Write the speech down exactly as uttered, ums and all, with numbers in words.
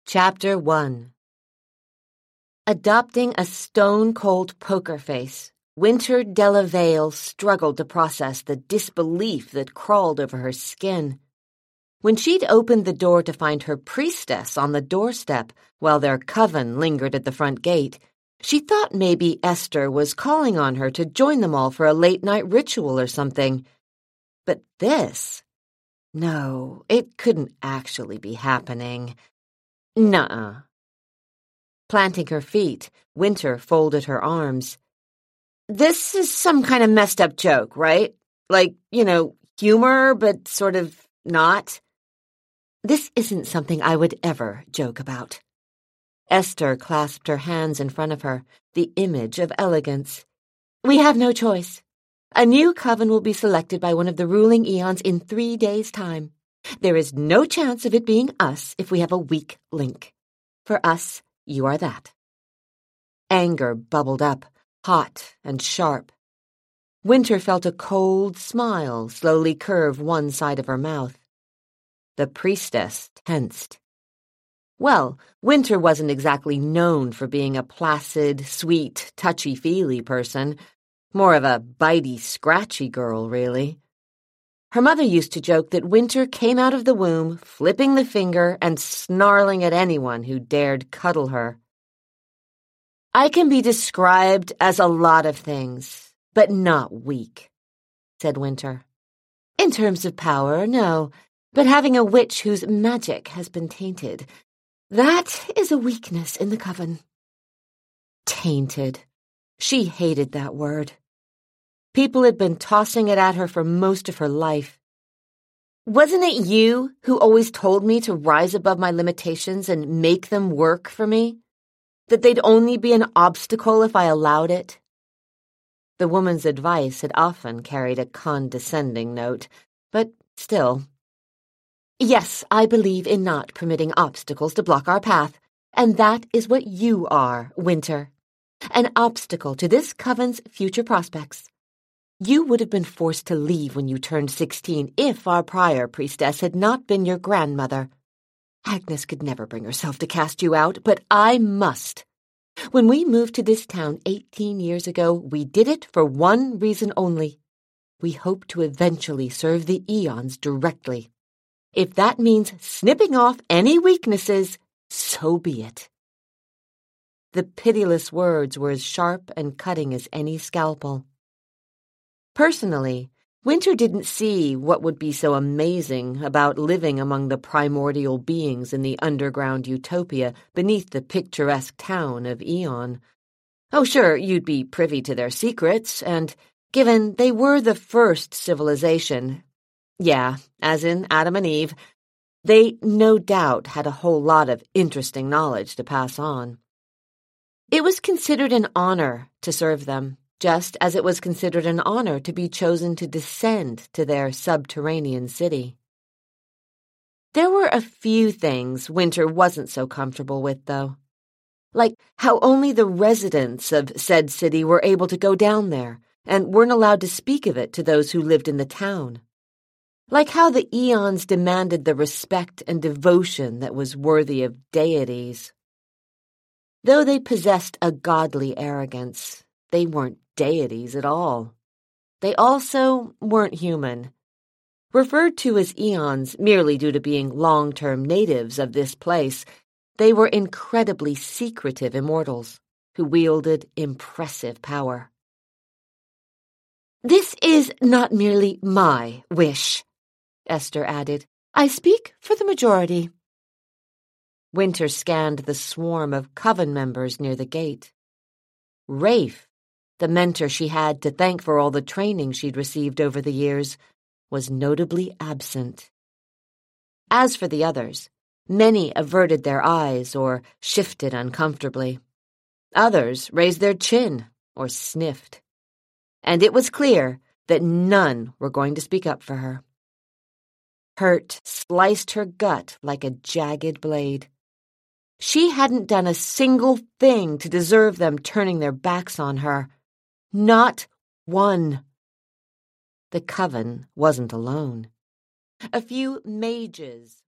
Chapter one. Adopting a stone-cold poker face, Winter Della Vale struggled to process the disbelief that crawled over her skin. When she'd opened the door to find her priestess on the doorstep while their coven lingered at the front gate, she thought maybe Esther was calling on her to join them all for a late-night ritual or something. But this? No, it couldn't actually be happening. Nuh-uh. Planting her feet, Winter folded her arms. This is some kind of messed up joke, right? Like, you know, humor, but sort of not. This isn't something I would ever joke about. Esther clasped her hands in front of her, the image of elegance. We have no choice. A new coven will be selected by one of the ruling eons in three days' time. There is no chance of it being us if we have a weak link. For us, you are that. Anger bubbled up, hot and sharp. Winter felt a cold smile slowly curve one side of her mouth. The priestess tensed. Well, Winter wasn't exactly known for being a placid, sweet, touchy-feely person. More of a bitey, scratchy girl, really. Her mother used to joke that Winter came out of the womb, flipping the finger and snarling at anyone who dared cuddle her. I can be described as a lot of things, but not weak, said Winter. In terms of power, no, but having a witch whose magic has been tainted, that is a weakness in the coven. Tainted. She hated that word. People had been tossing it at her for most of her life. Wasn't it you who always told me to rise above my limitations and make them work for me? That they'd only be an obstacle if I allowed it? The woman's advice had often carried a condescending note, but still. Yes, I believe in not permitting obstacles to block our path, and that is what you are, Winter. An obstacle to this coven's future prospects. You would have been forced to leave when you turned sixteen if our prior priestess had not been your grandmother. Agnes could never bring herself to cast you out, but I must. When we moved to this town eighteen years ago, we did it for one reason only. We hope to eventually serve the eons directly. If that means snipping off any weaknesses, so be it. The pitiless words were as sharp and cutting as any scalpel. Personally, Winter didn't see what would be so amazing about living among the primordial beings in the underground utopia beneath the picturesque town of Eon. Oh, sure, you'd be privy to their secrets, and, given they were the first civilization, yeah, as in Adam and Eve, they no doubt had a whole lot of interesting knowledge to pass on. It was considered an honor to serve them, just as it was considered an honor to be chosen to descend to their subterranean city. There were a few things Winter wasn't so comfortable with, though. Like how only the residents of said city were able to go down there and weren't allowed to speak of it to those who lived in the town. Like how the eons demanded the respect and devotion that was worthy of deities. Though they possessed a godly arrogance, they weren't deities at all. They also weren't human. Referred to as eons merely due to being long-term natives of this place, they were incredibly secretive immortals who wielded impressive power. This is not merely my wish, Esther added. I speak for the majority. Winter scanned the swarm of coven members near the gate. Rafe, the mentor she had to thank for all the training she'd received over the years, was notably absent. As for the others, many averted their eyes or shifted uncomfortably. Others raised their chin or sniffed. And it was clear that none were going to speak up for her. Hurt sliced her gut like a jagged blade. She hadn't done a single thing to deserve them turning their backs on her. Not one. The coven wasn't alone. A few mages